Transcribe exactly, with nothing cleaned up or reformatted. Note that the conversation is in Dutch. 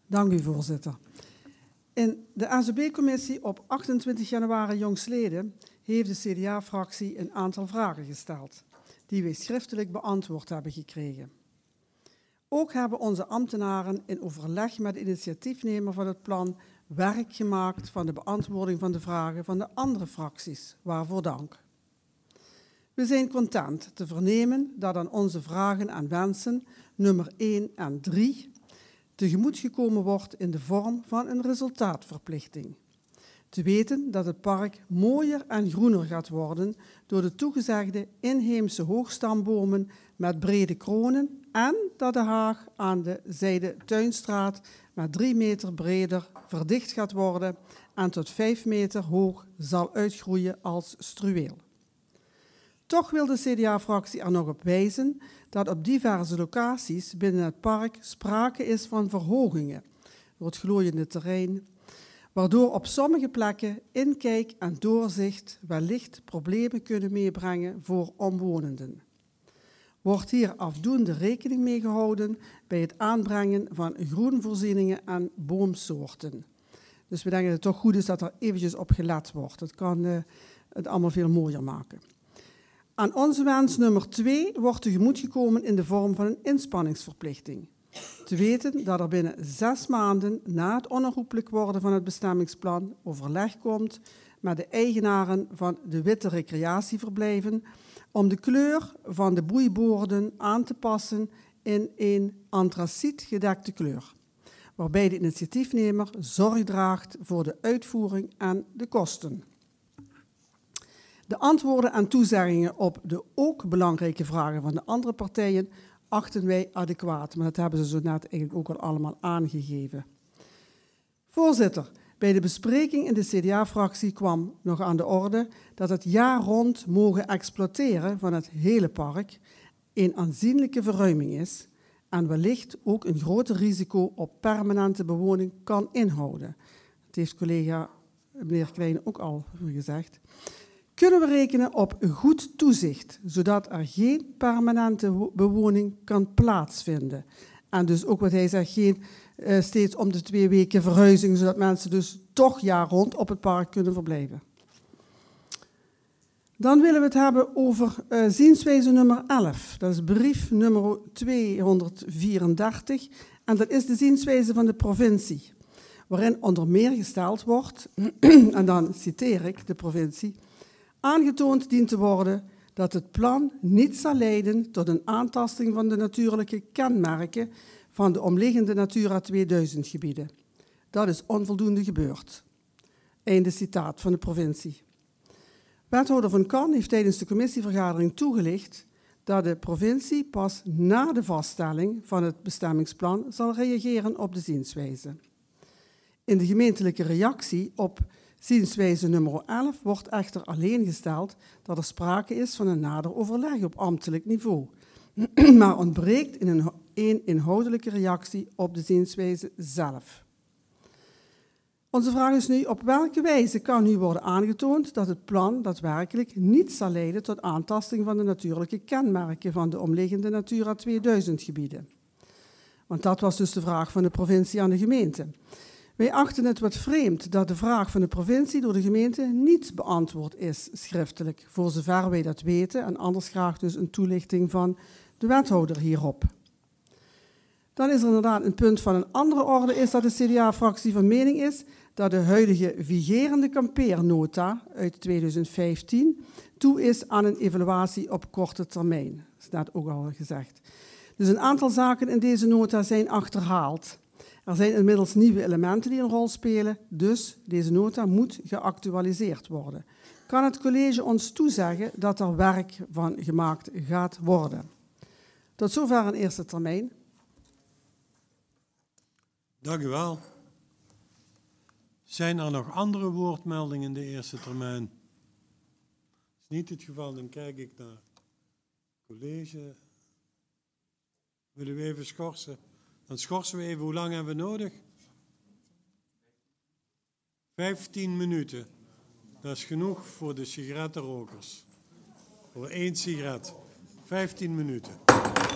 Dank u, voorzitter. In de A Z B-commissie op achtentwintig januari jongstleden heeft de C D A-fractie een aantal vragen gesteld, die wij schriftelijk beantwoord hebben gekregen. Ook hebben onze ambtenaren in overleg met de initiatiefnemer van het plan werk gemaakt van de beantwoording van de vragen van de andere fracties, waarvoor dank. We zijn content te vernemen dat aan onze vragen en wensen nummer één en drie tegemoetgekomen wordt in de vorm van een resultaatverplichting. Te weten dat het park mooier en groener gaat worden door de toegezegde inheemse hoogstambomen met brede kronen en dat de haag aan de zijde Tuinstraat met drie meter breder verdicht gaat worden en tot vijf meter hoog zal uitgroeien als struweel. Toch wil de C D A-fractie er nog op wijzen dat op diverse locaties binnen het park sprake is van verhogingen door het glooiende terrein, waardoor op sommige plekken inkijk en doorzicht wellicht problemen kunnen meebrengen voor omwonenden. Wordt hier afdoende rekening mee gehouden bij het aanbrengen van groenvoorzieningen en boomsoorten. Dus we denken dat het toch goed is dat er eventjes op gelet wordt. Dat kan uh, het allemaal veel mooier maken. Aan onze wens nummer twee wordt tegemoetgekomen in de vorm van een inspanningsverplichting. Te weten dat er binnen zes maanden na het onherroepelijk worden van het bestemmingsplan overleg komt met de eigenaren van de witte recreatieverblijven om de kleur van de boeiborden aan te passen in een antraciet gedekte kleur, waarbij de initiatiefnemer zorg draagt voor de uitvoering en de kosten. De antwoorden en toezeggingen op de ook belangrijke vragen van de andere partijen achten wij adequaat, maar dat hebben ze zo net eigenlijk ook al allemaal aangegeven. Voorzitter, bij de bespreking in de C D A-fractie kwam nog aan de orde dat het jaar rond mogen exploiteren van het hele park een aanzienlijke verruiming is en wellicht ook een groter risico op permanente bewoning kan inhouden. Dat heeft collega meneer Klein ook al gezegd. Kunnen we rekenen op goed toezicht, zodat er geen permanente bewoning kan plaatsvinden. En dus ook wat hij zegt, geen uh, steeds om de twee weken verhuizing, zodat mensen dus toch jaar rond op het park kunnen verblijven. Dan willen we het hebben over uh, zienswijze nummer elf. Dat is brief nummer tweehonderdvierendertig en dat is de zienswijze van de provincie, waarin onder meer gesteld wordt, en dan citeer ik de provincie, aangetoond dient te worden dat het plan niet zal leiden tot een aantasting van de natuurlijke kenmerken van de omliggende Natura tweeduizend gebieden. Dat is onvoldoende gebeurd. Einde citaat van de provincie. Wethouder Van Kan heeft tijdens de commissievergadering toegelicht dat de provincie pas na de vaststelling van het bestemmingsplan zal reageren op de zienswijze. In de gemeentelijke reactie op zienswijze nummer elf wordt echter alleen gesteld dat er sprake is van een nader overleg op ambtelijk niveau, maar ontbreekt in een, een inhoudelijke reactie op de zienswijze zelf. Onze vraag is nu, op welke wijze kan nu worden aangetoond dat het plan daadwerkelijk niet zal leiden tot aantasting van de natuurlijke kenmerken van de omliggende Natura tweeduizend gebieden? Want dat was dus de vraag van de provincie aan de gemeente. Wij achten het wat vreemd dat de vraag van de provincie door de gemeente niet beantwoord is schriftelijk, voor zover wij dat weten, en anders graag dus een toelichting van de wethouder hierop. Dan is er inderdaad een punt van een andere orde, is dat de C D A-fractie van mening is dat de huidige vigerende kampeernota uit tweeduizend vijftien toe is aan een evaluatie op korte termijn. Dat is net ook al gezegd. Dus een aantal zaken in deze nota zijn achterhaald. Er zijn inmiddels nieuwe elementen die een rol spelen, dus deze nota moet geactualiseerd worden. Kan het college ons toezeggen dat er werk van gemaakt gaat worden? Tot zover een eerste termijn. Dank u wel. Zijn er nog andere woordmeldingen in de eerste termijn? Dat is niet het geval, dan kijk ik naar het college. Willen we even schorsen? Dan schorsen we even. Hoe lang hebben we nodig? Vijftien minuten. Dat is genoeg voor de sigarettenrokers. Voor één sigaret. Vijftien minuten.